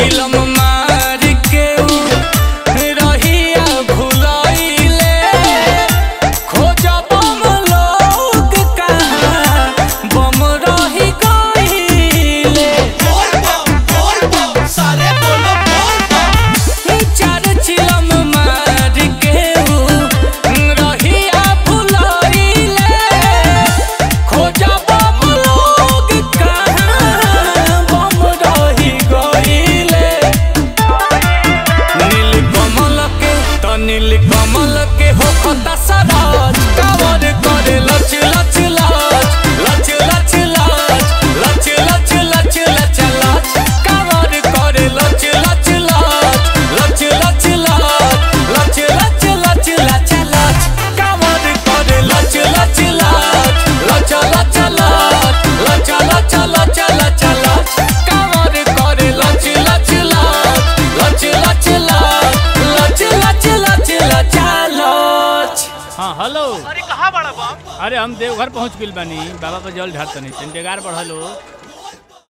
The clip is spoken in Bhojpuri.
चिलम मार के रहिया भुलाइले खोजब हम लोग कहाँ बम रही गइले। चार चिलम मार के रहिया भुलाइले खोजब हम लोग कहाँ बम रही गइले। नील कमल के हो खता सराज कावर करे लच लच लाच लच लच लाच लच लच लच लच लाच कावर करे लच लच लाच लच लच लाच लच लच लच लच लाच कावर करे लच लच लाच लच लच लाच लच लच लच लच लाच कावर करे लच लच लाच लच लच लाच लच लच लच लाच। हाँ हेलो। अरे कहाँ बड़ा बाप? अरे हम देवघर पहुँच गइल बानी, बाबा पर जल ढारतनी, इंतजार बढ़लो।